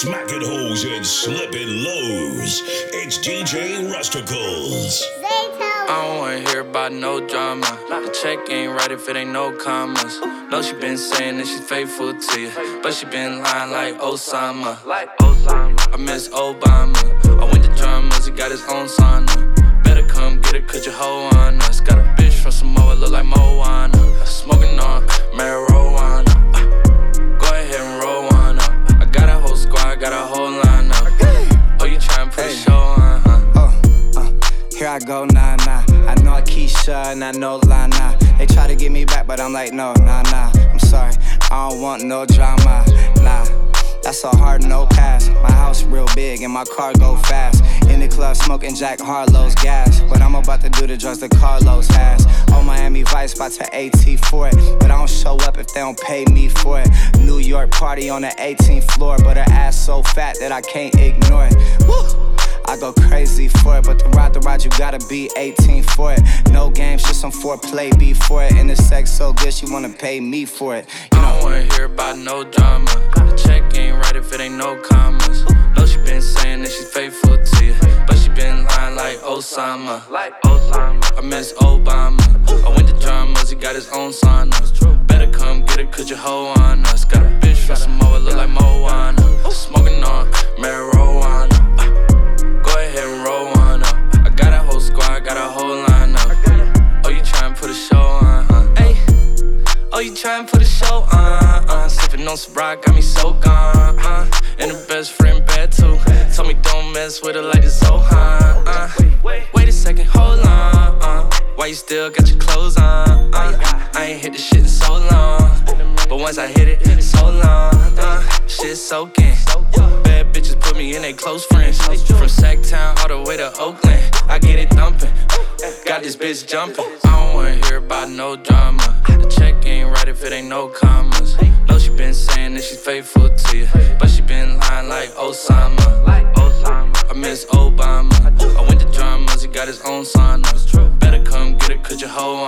smacking hoes and slipping lows. It's DJ Rusticles. I don't wanna hear about no drama. The check ain't right if it ain't no commas. No, she been saying that she's faithful to you, but she been lying like Osama. I miss Obama. I went to drummers, he got his own sauna. Better come get it, cause your hoe on us. Got a bitch from Samoa, look like Moana. Smoking on marijuana. Go ahead and roll one up. I got a whole squad, got a whole line up. Oh, you tryna put a show on, huh? Here I go, nah. I know Keisha and I know Lana. They try to get me back, but I'm like, no, nah. I'm sorry, I don't want no drama, nah. That's a hard no pass. My house real big and my car go fast. In the club smoking Jack Harlow's gas. But I'm about to do the drugs that Carlos has. On Miami Vice, about to AT for it. But I don't show up if they don't pay me for it. New York party on the 18th floor. But her ass so fat that I can't ignore it. Woo! I go crazy for it, but to ride the ride, you gotta be 18 for it. No games, just some foreplay before it. And the sex so good, she wanna pay me for it. You know, I don't wanna hear about no drama. The check ain't right if it ain't no commas. No, she been saying that she's faithful to you, but she been lying like Osama. I miss Obama. I went to drummers, he got his own sauna. Better come get it, cause your hoe on us. Got a bitch from Samoa, look like Moana. Smoking on marijuana. Go ahead and roll one up. I got a whole squad, got a whole line up. Oh, you tryna put a show on, huh? Hey. Oh, you tryna put a show on, Sippin' on Ciroc, got me so gone, And the best friend bad too. Told me don't mess with her like the Zohan, Wait a second, hold on, Why you still got your clothes on, I ain't hit the shit in so long. But once I hit it, so long, shit soaking. Bad bitches put me in they close friends. From Sacktown all the way to Oakland, I get it thumping. Got this bitch jumping. I don't wanna hear about no drama. The check ain't right if it ain't no commas. No, she been saying that she's faithful to you, but she been lying like Osama. I miss Obama. I went to drummers, he got his own sauna. Better come get it, cause your hoe